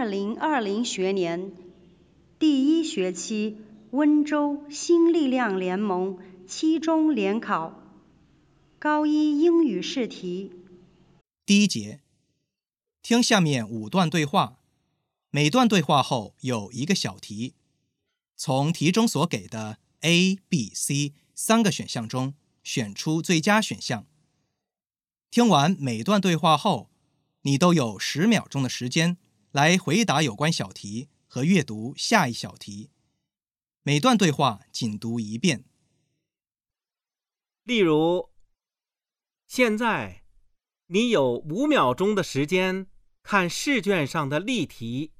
2020学年第1学期温州新力量联盟期中联考高一英语试题。 第1节，听下面5段对话，每段对话后有1个小题，从题中所给的 A、B、C 3个选项中选出最佳选项。听完每段对话后，你都有10秒钟的时间来回答有关小题和阅读下一小题。每段对话仅读1遍。 例如，现在你有5秒钟的时间看试卷上的例题。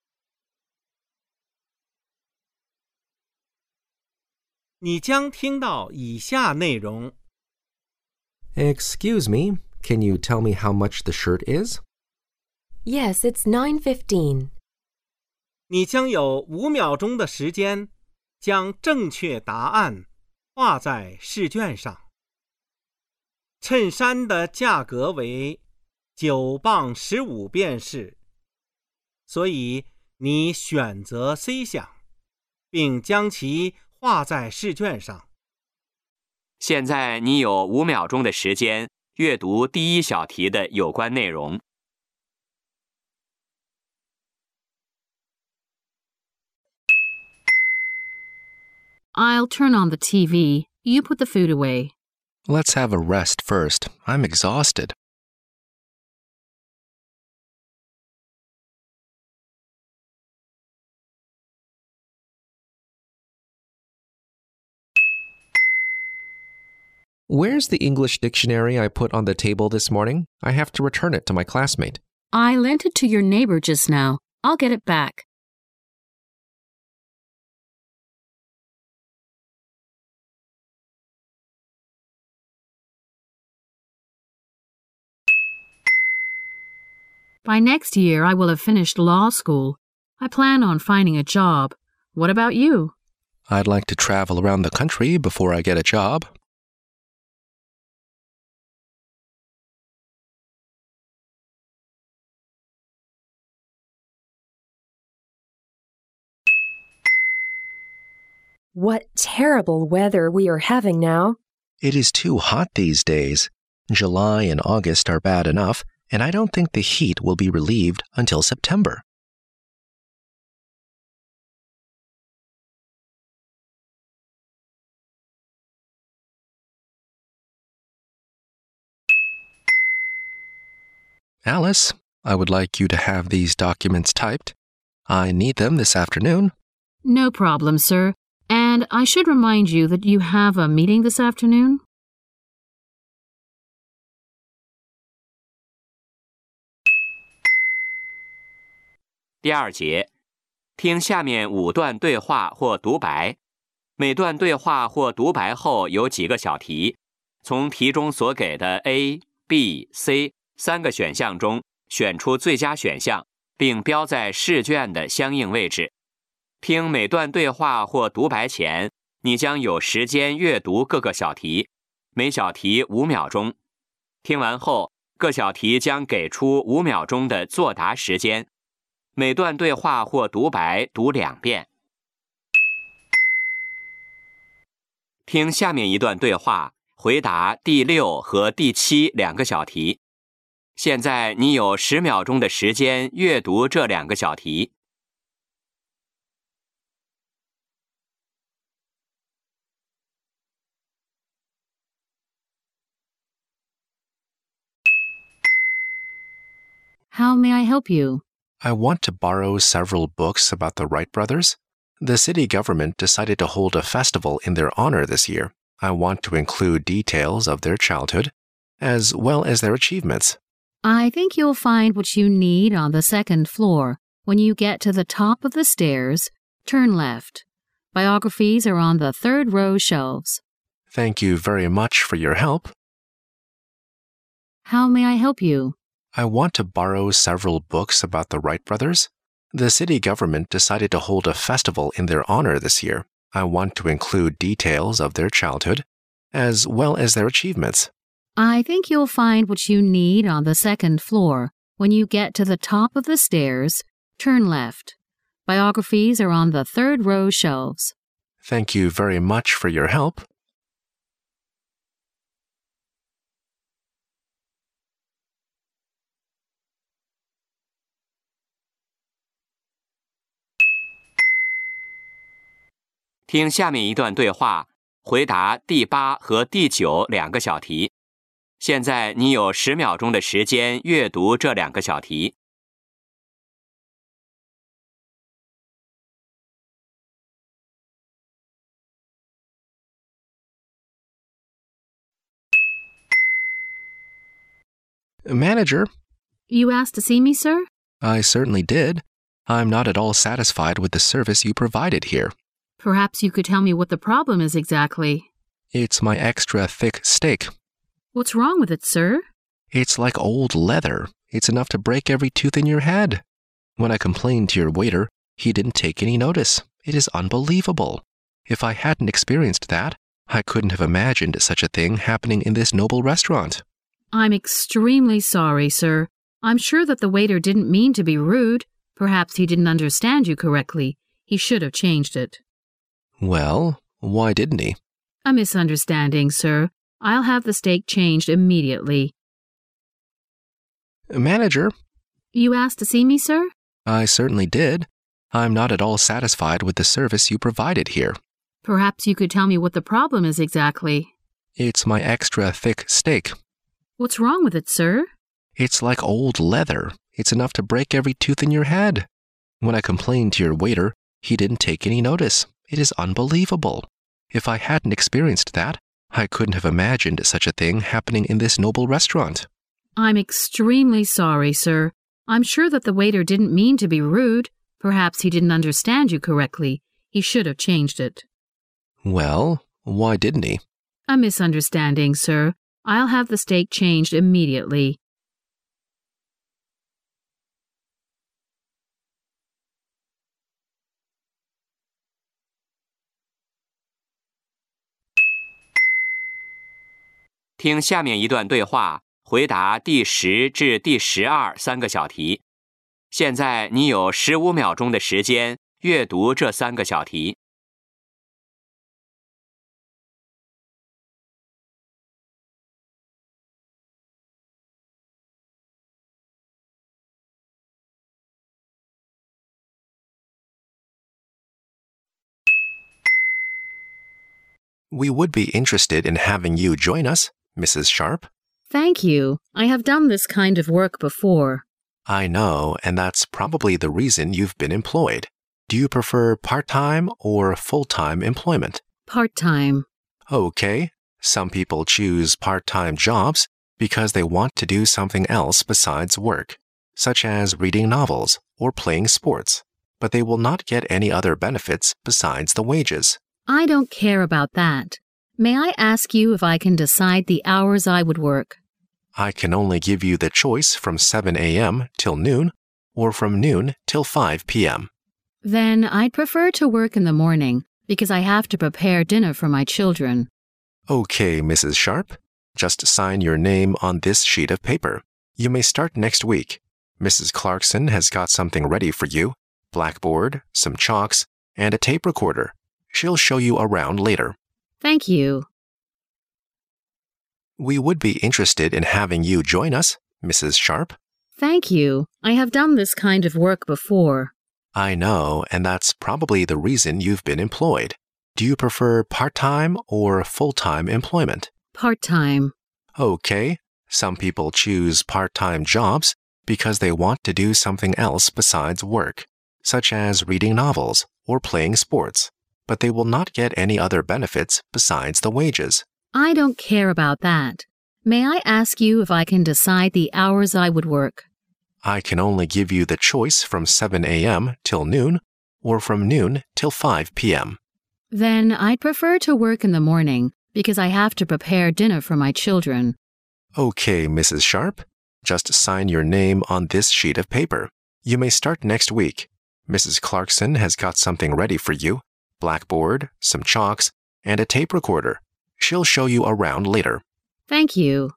你将听到以下内容。 Excuse me, can you tell me how much the shirt is? Yes, it's $9.15. 你将有5秒钟的时间将正确答案画在试卷上。衬衫的价格为9磅15便士，所以你选择 C 项，并将其画在试卷上。 现在你有5秒钟的时间阅读第1小题的有关内容。 I'll turn on the TV. You put the food away. Let's have a rest first. I'm exhausted. Where's the English dictionary I put on the table this morning? I have to return it to my classmate. I lent it to your neighbor just now. I'll get it back. By next year, I will have finished law school. I plan on finding a job. What about you? I'd like to travel around the country before I get a job. What terrible weather we are having now. It is too hot these days. July and August are bad enough, and I don't think the heat will be relieved until September. Alice, I would like you to have these documents typed. I need them this afternoon. No problem, sir. And I should remind you that you have a meeting this afternoon. 第2节，听下面5段对话或独白，每段对话或独白后有几个小题，从题中所给的 A、B、C 3个选项中选出最佳选项，并标在试卷的相应位置。听每段对话或独白前，你将有时间阅读各个小题，每小题5秒钟。听完后，各小题将给出5秒钟的作答时间。每段对话或独白读2遍。听下面一段对话，回答第6和第72个小题。现在你有10秒钟的时间阅读这2个小题。 How may I help you? I want to borrow several books about the Wright brothers. The city government decided to hold a festival in their honor this year. I want to include details of their childhood, as well as their achievements. I think you'll find what you need on the 2nd floor. When you get to the top of the stairs, turn left. Biographies are on the 3rd row shelves. Thank you very much for your help. How may I help you? I want to borrow several books about the Wright brothers. The city government decided to hold a festival in their honor this year. I want to include details of their childhood, as well as their achievements. I think you'll find what you need on the 2nd floor. When you get to the top of the stairs, turn left. Biographies are on the third row shelves. Thank you very much for your help. “听下面一段对话，回答第8和第9两个小题。现在你有10秒钟的时间阅读这2个小题。 Manager, You asked to see me, sir? I certainly did. I'm not at all satisfied with the service you provided here. Perhaps you could tell me what the problem is exactly. It's my extra thick steak. What's wrong with it, sir? It's like old leather. It's enough to break every tooth in your head. When I complained to your waiter, he didn't take any notice. It is unbelievable. If I hadn't experienced that, I couldn't have imagined such a thing happening in this noble restaurant. I'm extremely sorry, sir. I'm sure that the waiter didn't mean to be rude. Perhaps he didn't understand you correctly. He should have changed it. Well, why didn't he? A misunderstanding, sir. I'll have the steak changed immediately. Manager, You asked to see me, sir? I certainly did. I'm not at all satisfied with the service you provided here. Perhaps you could tell me what the problem is exactly. It's my extra thick steak. What's wrong with it, sir? It's like old leather. It's enough to break every tooth in your head. When I complained to your waiter, he didn't take any notice. It is unbelievable. If I hadn't experienced that, I couldn't have imagined such a thing happening in this noble restaurant. I'm extremely sorry, sir. I'm sure that the waiter didn't mean to be rude. Perhaps he didn't understand you correctly. He should have changed it. Well, why didn't he? A misunderstanding, sir. I'll have the steak changed immediately. “听下面一段对话，回答第10至第123个小题。现在你有15秒钟的时间阅读这3个小题。 We would be interested in having you join us, Mrs. Sharp. Thank you. I have done this kind of work before. I know, and that's probably the reason you've been employed. Do you prefer part-time or full-time employment? Part-time. Okay. Some people choose part-time jobs because they want to do something else besides work, such as reading novels or playing sports, but they will not get any other benefits besides the wages. I don't care about that. May I ask you if I can decide the hours I would work? I can only give you the choice from 7 a.m. till noon or from noon till 5 p.m. Then I'd prefer to work in the morning because I have to prepare dinner for my children. Okay, Mrs. Sharp. Just sign your name on this sheet of paper. You may start next week. Mrs. Clarkson has got something ready for you, blackboard, some chalks, and a tape recorder. She'll show you around later. Thank you. We would be interested in having you join us, Mrs. Sharp. Thank you. I have done this kind of work before. I know, and that's probably the reason you've been employed. Do you prefer part-time or full-time employment? Part-time. Okay. Some people choose part-time jobs because they want to do something else besides work, such as reading novels or playing sports, but they will not get any other benefits besides the wages. I don't care about that. May I ask you if I can decide the hours I would work? I can only give you the choice from 7 a.m. till noon or from noon till 5 p.m. Then I'd prefer to work in the morning because I have to prepare dinner for my children. Okay, Mrs. Sharp. Just sign your name on this sheet of paper. You may start next week. Mrs. Clarkson has got something ready for you, blackboard, some chalks, and a tape recorder. She'll show you around later. Thank you.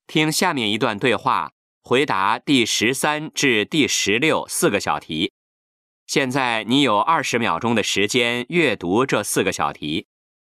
听下面一段对话，回答第13至第164个小题。现在你有20秒钟的时间阅读这4个小题。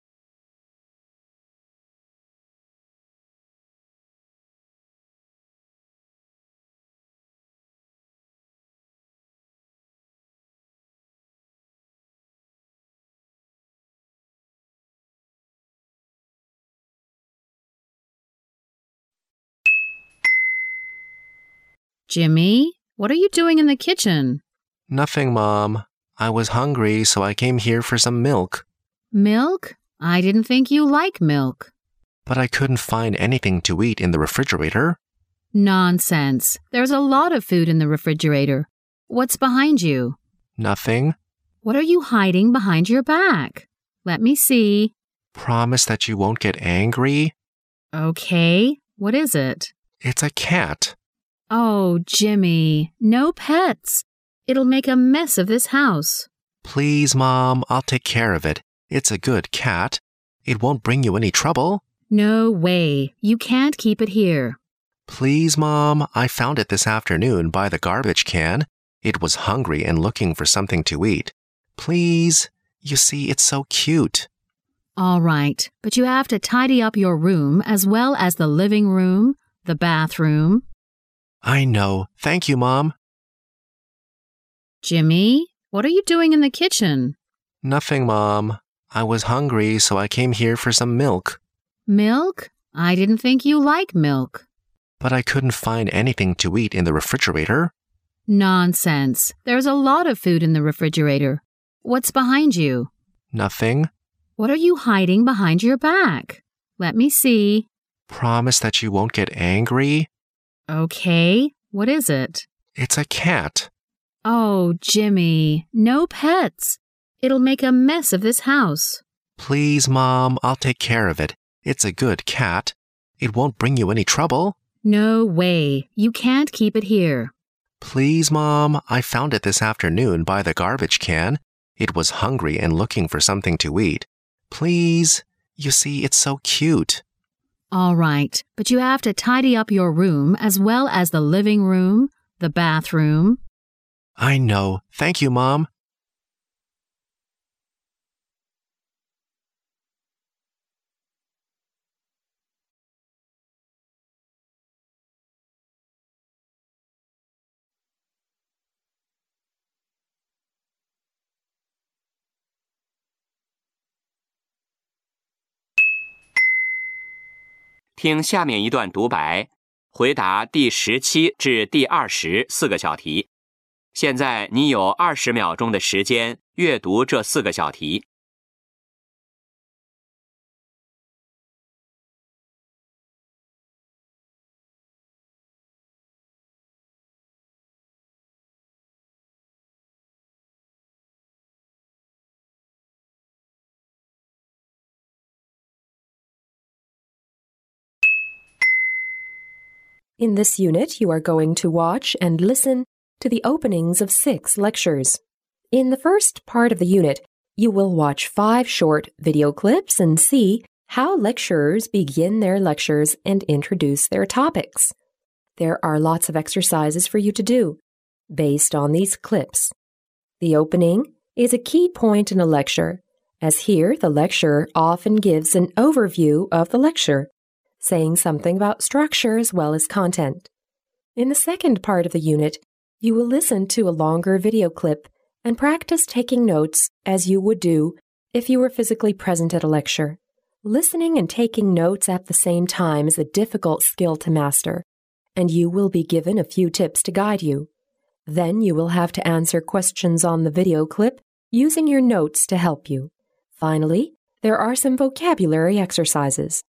Jimmy, what are you doing in the kitchen? Nothing, Mom. I was hungry, so I came here for some milk. Milk? I didn't think you like milk. But I couldn't find anything to eat in the refrigerator. Nonsense. There's a lot of food in the refrigerator. What's behind you? Nothing. What are you hiding behind your back? Let me see. Promise that you won't get angry. Okay. What is it? It's a cat. Oh, Jimmy, no pets. It'll make a mess of this house. Please, Mom, I'll take care of it. It's a good cat. It won't bring you any trouble. No way. You can't keep it here. Please, Mom, I found it this afternoon by the garbage can. It was hungry and looking for something to eat. Please. You see, it's so cute. All right, but you have to tidy up your room as well as the living room, the bathroom. I know. Thank you, Mom. Jimmy, what are you doing in the kitchen? Nothing, Mom. I was hungry, so I came here for some milk. Milk? I didn't think you like milk. But I couldn't find anything to eat in the refrigerator. Nonsense. There's a lot of food in the refrigerator. What's behind you? Nothing. What are you hiding behind your back? Let me see. Promise that you won't get angry. Okay. What is it? It's a cat. Oh, Jimmy, no pets. It'll make a mess of this house. Please, Mom, I'll take care of it. It's a good cat. It won't bring you any trouble. No way. You can't keep it here. Please, Mom, I found it this afternoon by the garbage can. It was hungry and looking for something to eat. Please. You see, it's so cute. All right, but you have to tidy up your room as well as the living room, the bathroom. I know. Thank you, Mom. “听下面一段独白，回答第17至第204个小题。现在你有20秒钟的时间阅读这4个小题。 In this unit, you are going to watch and listen to the openings of 6 lectures. In the first part of the unit, you will watch 5 short video clips and see how lecturers begin their lectures and introduce their topics. There are lots of exercises for you to do based on these clips. The opening is a key point in a lecture, as here the lecturer often gives an overview of the lecture, saying something about structure as well as content. In the second part of the unit, you will listen to a longer video clip and practice taking notes as you would do if you were physically present at a lecture. Listening and taking notes at the same time is a difficult skill to master, and you will be given a few tips to guide you. Then you will have to answer questions on the video clip using your notes to help you. Finally, there are some vocabulary exercises.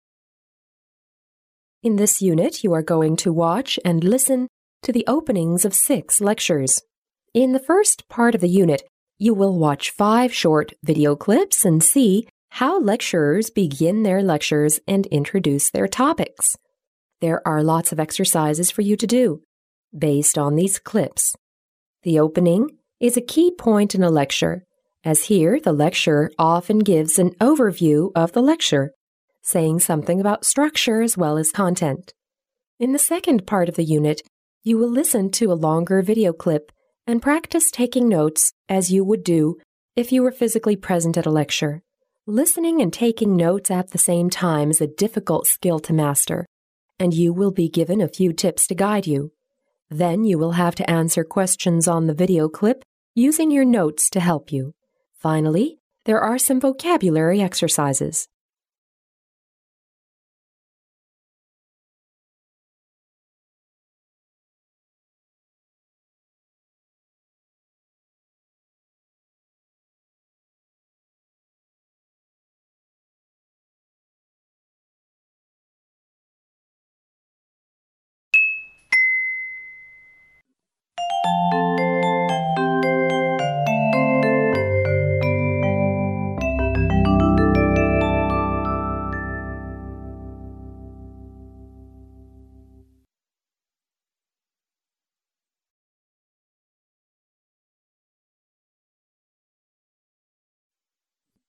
In this unit, you are going to watch and listen to the openings of 6 lectures. In the first part of the unit, you will watch 5 short video clips and see how lecturers begin their lectures and introduce their topics. There are lots of exercises for you to do based on these clips. The opening is a key point in a lecture, as here the lecturer often gives an overview of the lecture, saying something about structure as well as content. In the second part of the unit, you will listen to a longer video clip and practice taking notes as you would do if you were physically present at a lecture. Listening and taking notes at the same time is a difficult skill to master, and you will be given a few tips to guide you. Then you will have to answer questions on the video clip using your notes to help you. Finally, there are some vocabulary exercises.